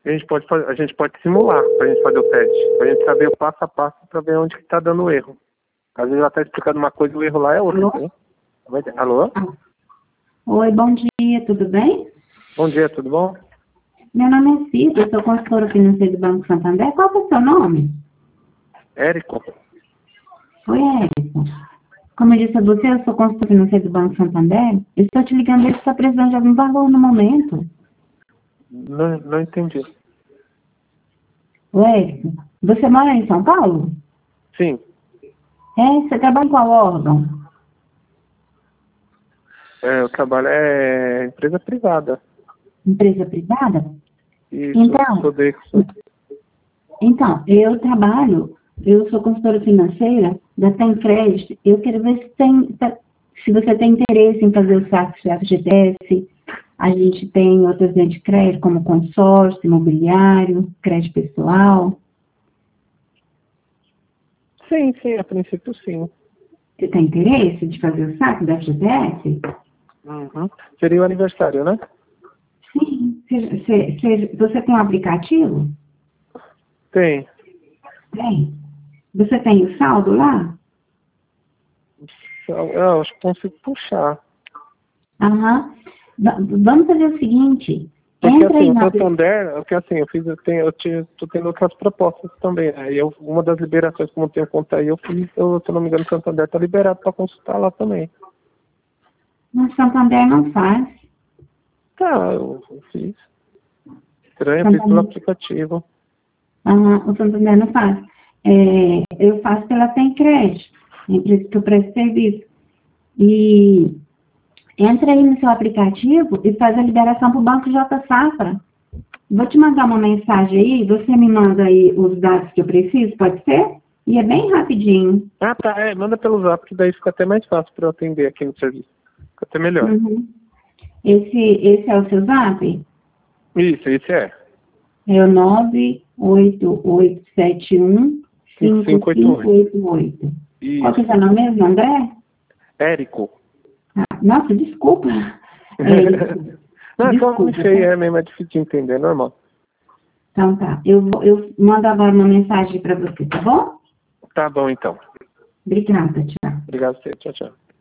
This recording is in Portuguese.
A gente pode simular pra gente fazer o teste. Pra gente saber o passo a passo pra ver onde que tá dando o erro. Às vezes ela tá explicando uma coisa e o erro lá é outra. Alô? Né? Alô? Oi, bom dia, tudo bem? Bom dia, tudo bom? Meu nome é Cida, eu sou consultora financeira do Banco Santander. Qual que é o seu nome? Érico? Oi, Érico. Como eu disse a você, eu sou consultora financeira do Banco Santander. Eu estou te ligando, ele está precisando de algum valor no momento. Não entendi. Oi, Érico. Você mora em São Paulo? Sim. Você trabalha em qual órgão? Eu trabalho empresa privada. Empresa privada? Isso, Então, eu sou consultora financeira da Tem Crédito. Eu quero ver se você tem interesse em fazer o saque de FGTS. A gente tem outras linhas de crédito, como consórcio, imobiliário, crédito pessoal. Sim, a princípio sim. Você tem interesse de fazer o saque da FGTS? Uhum. Seria o aniversário, né? Sim. Você tem um aplicativo? Tem. Tem. Você tem o saldo lá? Eu acho que consigo puxar. Aham. Vamos fazer o seguinte. Porque Entra aí assim, o na... Santander, porque assim, tô tendo outras propostas também, né? E uma das liberações, como eu tenho conta aí, se eu não me engano, o Santander tá liberado para consultar lá também. No Santander não faz. Tá, eu fiz. Estranho, eu fiz pelo Santander, aplicativo. o Santander não faz. Eu faço pela Tem Crédito, a empresa que eu presto serviço. E entra aí no seu aplicativo e faz a liberação para o Banco J Safra. Vou te mandar uma mensagem aí, você me manda aí os dados que eu preciso, pode ser? E é bem rapidinho. Ah, tá, manda pelo Zap, que daí fica até mais fácil para eu atender aqui no serviço. Fica até melhor. Uhum. Esse é o seu zap? Isso é. É o 988715588. Qual que é Isso. o seu nome mesmo, André? Érico. Nossa, desculpa. Não, é só um nome Desculpa, feio, tá? mesmo, é difícil de entender, é normal. Então tá. Eu mando agora uma mensagem para você, tá bom? Tá bom, então. Obrigada, tchau. Obrigado a você. Tchau, tchau.